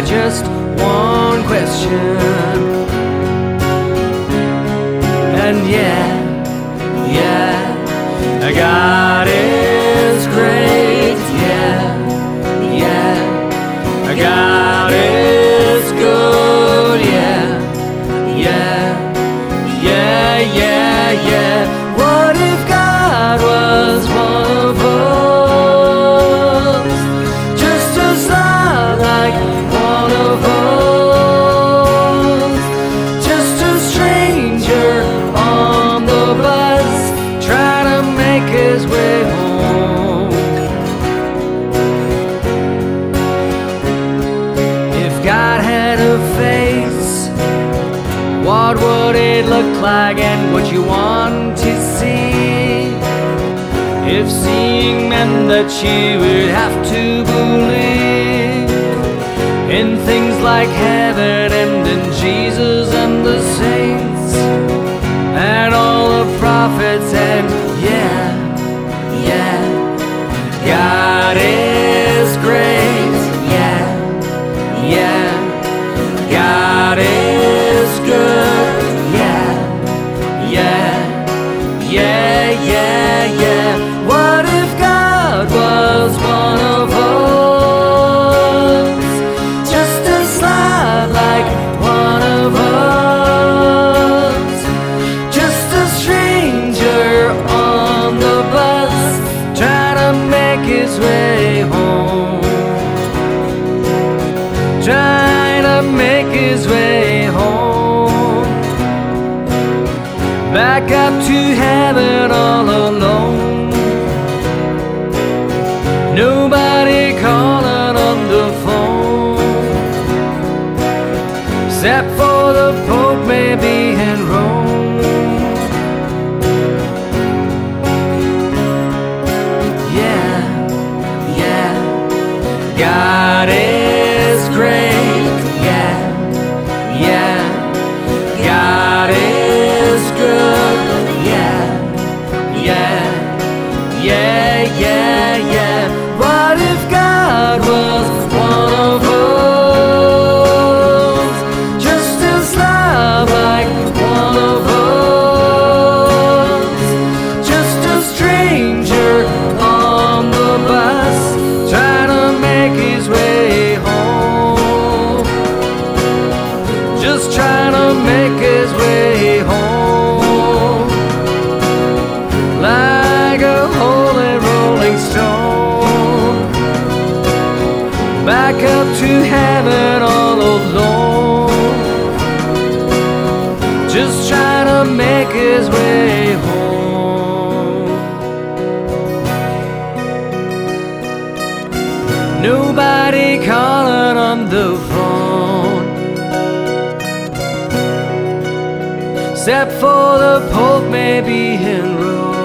just one question. And God is great, God is good, What if God was one of us? Just as like one of us, just a stranger on the bus, trying to make his way home. If God had a face, what would it look like, and would you want to see? If seeing meant that you would have to believe in things like heaven and in Jesus and the saints and all the prophets, and God is great, God is good, What if God was one of us? Just a slide like one of us, just a stranger on the bus, trying to make his way home, trying to make his way home, back up to heaven all alone. Nobody calling on the phone, except for the Pope maybe in Rome. God is great, God is good, What if God was one of us? Just as love like one of us, just a stranger on the bus, trying to make his way home, just trying to make his way home, like a holy rolling stone, back up to heaven all alone, just trying to make his way home. Nobody calling on the phone, except for the Pope maybe in Rome.